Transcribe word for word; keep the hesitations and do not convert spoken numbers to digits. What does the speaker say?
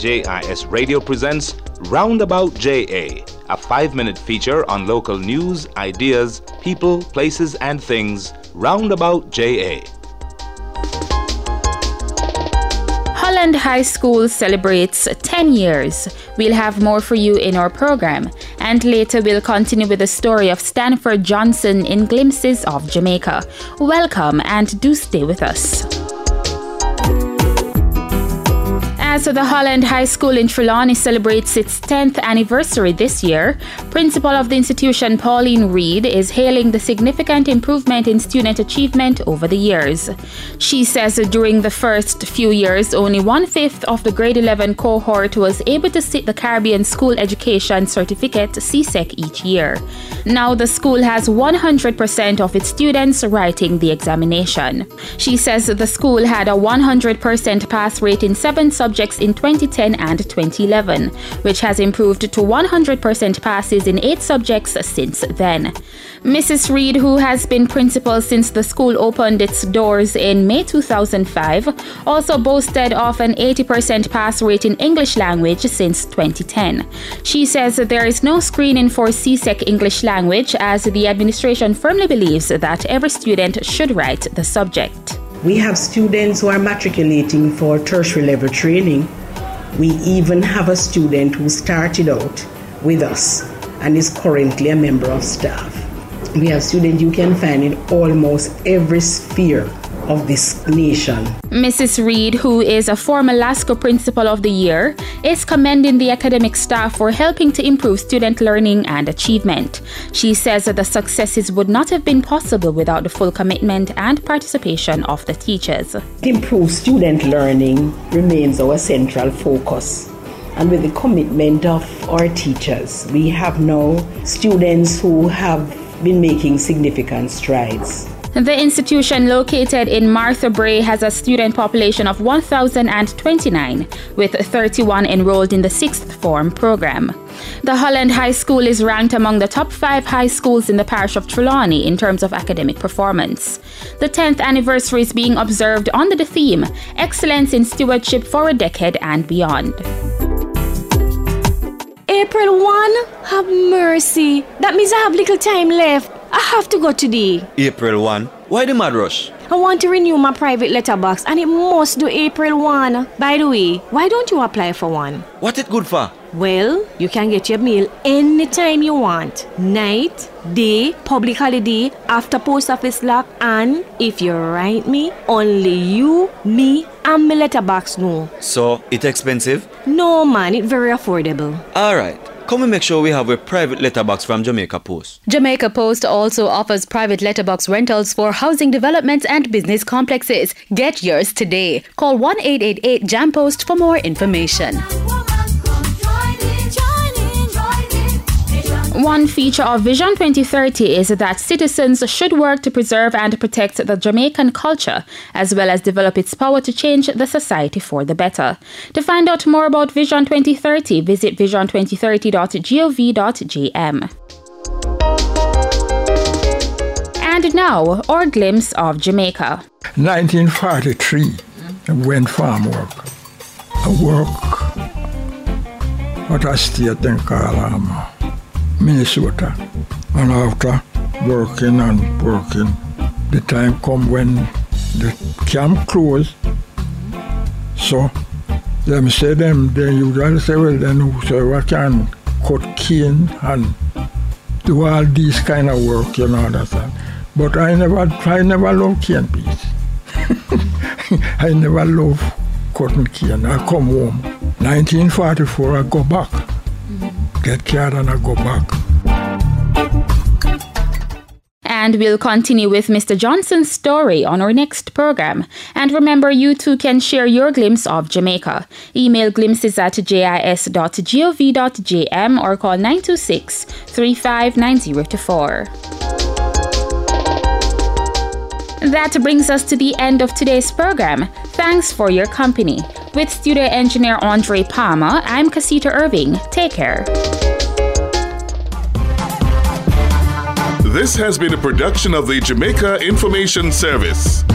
J I S Radio presents Roundabout J A, a five-minute feature on local news, ideas, people, places, and things. Roundabout J A. Holland High School celebrates ten years. We'll have more for you in our program. And later we'll continue with the story of Stanford Johnson in Glimpses of Jamaica. Welcome and do stay with us. As the Holland High School in Trelawney celebrates its tenth anniversary this year, Principal of the institution Pauline Reed is hailing the significant improvement in student achievement over the years. She says during the first few years, only one-fifth of the grade eleven cohort was able to sit the Caribbean School Education Certificate C S E C each year. Now the school has one hundred percent of its students writing the examination. She says the school had a one hundred percent pass rate in seven subjects in twenty ten and twenty eleven, which has improved to one hundred percent passes in eight subjects since then. Missus Reed, who has been principal since the school opened its doors in May two thousand five, also boasted of an eighty percent pass rate in English language since twenty ten. She says there is no screening for C S E C English language, as the administration firmly believes that every student should write the subject. We have students who are matriculating for tertiary level training. We even have a student who started out with us and is currently a member of staff. We have students you can find in almost every sphere of this nation. Missus Reed, who is a former LASCO Principal of the Year, is commending the academic staff for helping to improve student learning and achievement. She says that the successes would not have been possible without the full commitment and participation of the teachers. Improved student learning remains our central focus. And with the commitment of our teachers, we have now students who have been making significant strides. The institution located in Martha Brae has a student population of one thousand twenty-nine, with thirty-one enrolled in the sixth form program. The Holland High School is ranked among the top five high schools in the parish of Trelawney in terms of academic performance. The tenth anniversary is being observed under the theme, Excellence in Stewardship for a Decade and Beyond. April first? Have mercy. That means I have little time left. I have to go today. April first? Why the mad rush? I want to renew my private letterbox and it must do April first. By the way, why don't you apply for one? What it good for? Well, you can get your mail anytime you want. Night, day, public holiday, after post office lock, and if you write me, only you, me, and my letterbox know. So, it expensive? No man, it very affordable. Alright. Come and make sure we have a private letterbox from Jamaica Post. Jamaica Post also offers private letterbox rentals for housing developments and business complexes. Get yours today. Call one eight eight eight Jam Post for more information. One feature of Vision twenty thirty is that citizens should work to preserve and protect the Jamaican culture, as well as develop its power to change the society for the better. To find out more about Vision twenty thirty, visit vision twenty thirty dot gov dot j m. And now, our glimpse of Jamaica. nineteen forty-three, I went farm work. I work at a state in Kalama, Minnesota. And after working and working, the time come when the camp closed. So them say them, they usually say, well, then whosoever can cut cane and do all these kind of work, you know, understand. But I never, I never love cane piece. I never love cutting cane. I come home. nineteen forty-four, I go back. Get care and I go back. And we'll continue with Mister Johnson's story on our next program. And remember, you too can share your glimpse of Jamaica. Email glimpses at j i s dot gov dot j m or call nine two six, three five nine zero two four. That brings us to the end of today's program. Thanks for your company. With studio engineer Andre Palmer, I'm Casita Irving. Take care. This has been a production of the Jamaica Information Service.